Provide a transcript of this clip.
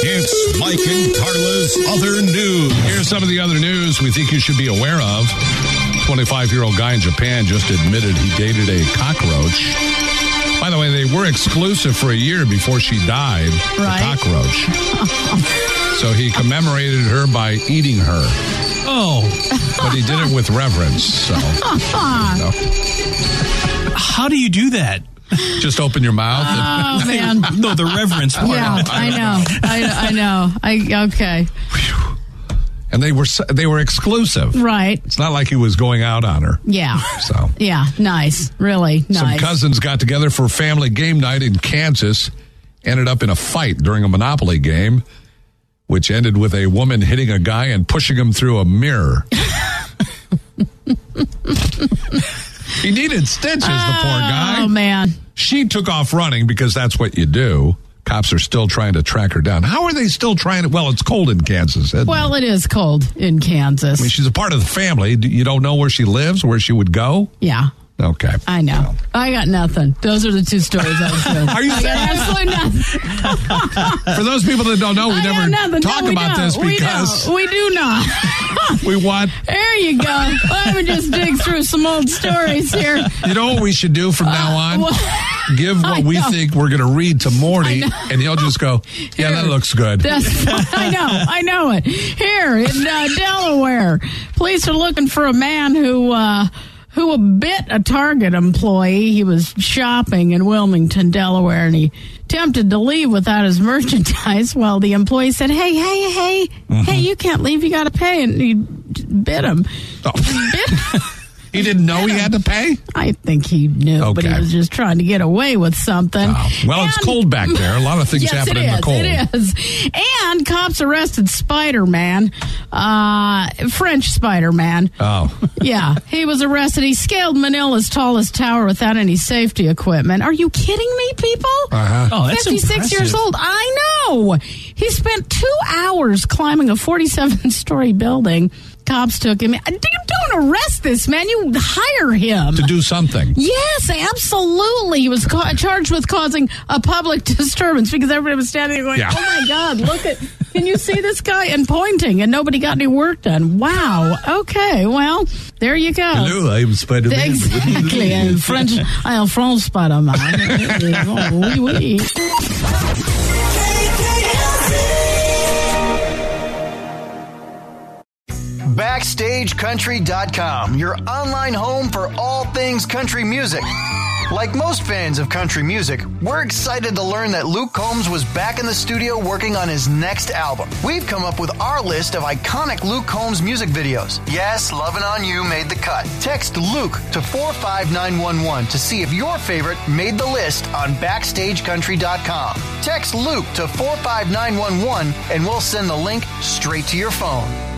It's Mike and Carla's Other News. Here's some of the other news we think you should be aware of. 25-year-old guy in Japan just admitted he dated a cockroach. By the way, they were exclusive for a year before she died, right. The cockroach. So he commemorated her by eating her. Oh. But he did it with reverence, so. No. How do you do that? Just open your mouth. Oh, man. No, the reverence part. Yeah, I know. Okay. And they were exclusive. Right. It's not like he was going out on her. Yeah. So. Yeah, nice. Really nice. Some cousins got together for family game night in Kansas, ended up in a fight during a Monopoly game, which ended with a woman hitting a guy and pushing him through a mirror. He needed stitches, the poor guy. Oh, man. She took off running because that's what you do. Cops are still trying to track her down. How are they still trying to? Well, it's cold in Kansas. Well, it is cold in Kansas. I mean, she's a part of the family. You don't know where she lives, where she would go? Yeah. Okay. I know. I got nothing. Those are the two stories I was doing. Are you I got absolutely nothing. For those people that don't know, we never talk about this because we do not. We want. There you go. Let me just dig through some old stories here. You know what we should do from now on? Give what we think we're going to read to Morty, and he'll just go, yeah, that looks good. I know it. Here in Delaware, police are looking for a man who bit a Target employee. He was shopping in Wilmington, Delaware, and he attempted to leave without his merchandise. Well, the employee said, hey, you can't leave. You got to pay. And he bit him. Oh. He didn't know he had to pay? I think he knew, but he was just trying to get away with something. Oh. Well, it's cold back there. A lot of things happen in the cold. It is. And cops arrested Spider-Man, French Spider-Man. Oh. Yeah, he was arrested. He scaled Manila's tallest tower without any safety equipment. Are you kidding me, people? Uh-huh. Oh, that's 56 impressive. years old. I know. He spent 2 hours climbing a 47-story building. Cops took him. Don't arrest this man. You hire him to do something. Yes, absolutely. He was charged with causing a public disturbance because everybody was standing there going, Oh my God, look at, can you see this guy? And pointing, and nobody got any work done. Wow. Okay, well, there you go. Hello, I'm Spider-Man. Exactly. And French, I am French Spider-Man. Oui, oui. BackstageCountry.com, your online home for all things country music. Like most fans of country music, we're excited to learn that Luke Combs was back in the studio working on his next album. We've come up with our list of iconic Luke Combs music videos. Yes, Lovin' On You made the cut. Text Luke to 45911 to see if your favorite made the list on BackstageCountry.com. Text Luke to 45911 and we'll send the link straight to your phone.